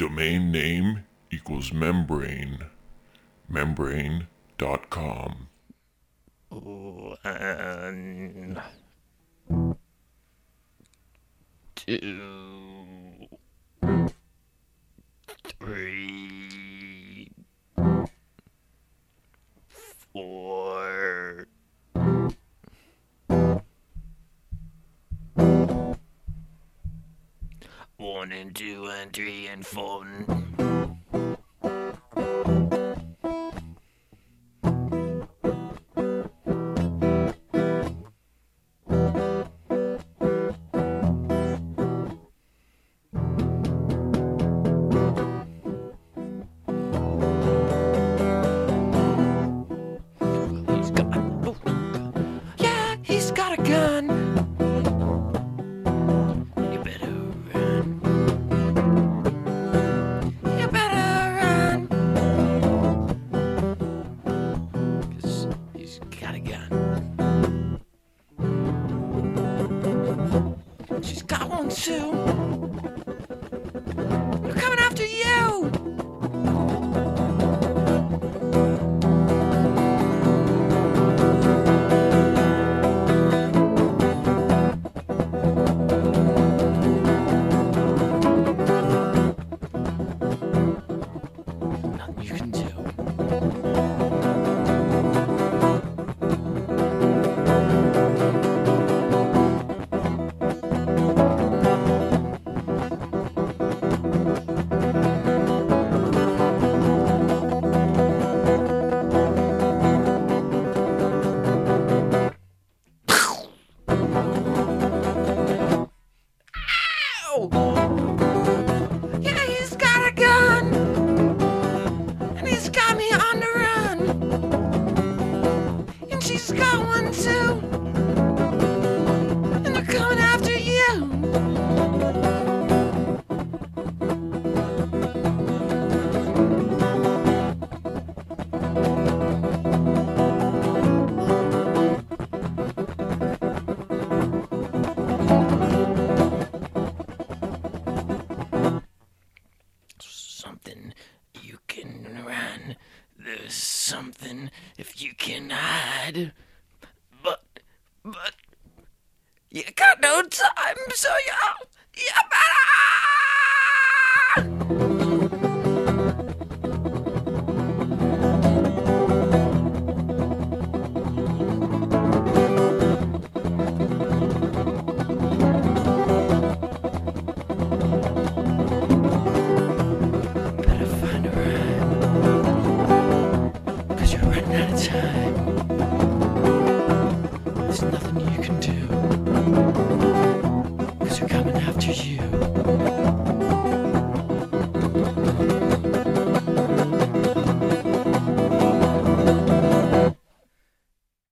domain name equals membrane. Membrane.com. 1, 2, 3, 4. One and two and three and four. He's got a gun. You better run. You better run. 'Cause he's got a gun. She's got one too. They're coming after you. Nothing you can do. Yeah, he's got a gun, and he's got me on the run, and she's got one too, and they're coming after you. Something you can run. There's something if you can hide. But you got no time, so you better. Better find a rhyme, 'cause you're running out of time. There's nothing you can do.